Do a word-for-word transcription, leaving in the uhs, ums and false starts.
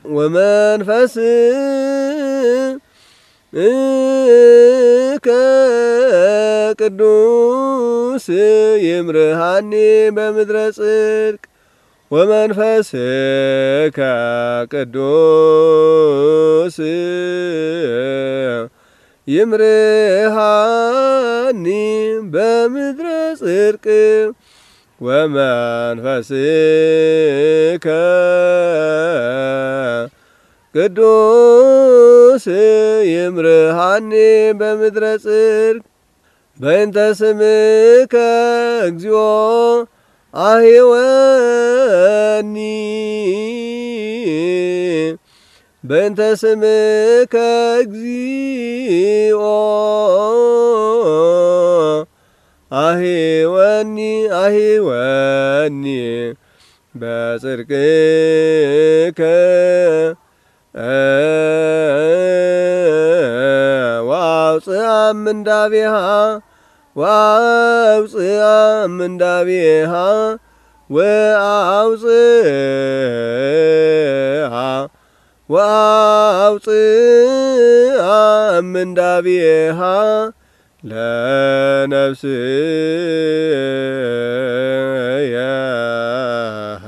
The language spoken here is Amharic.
ወመንፈስ ቅዱስ ይምርሃኒ በምድረ ጽድቅ ወመንፈስከ ቅዱስ ይምርሃኒ በምድረ ጽድቅ ወመንፈስከ ቅዱስ ይምርሃኒ በምድረ ጽድቅ በእንተ ስምከ እግዚኦ አሂወኒ በእንተ ስምከ እግዚኦ አሂወኒ አሂወኒ በጽድቅከ ወአውፅአ እምንዳቤሃ ወአውፅአ እምንዳቤሃ ወአውፅአ ወአውፅአ እምንዳቤሃ ለነፍስየ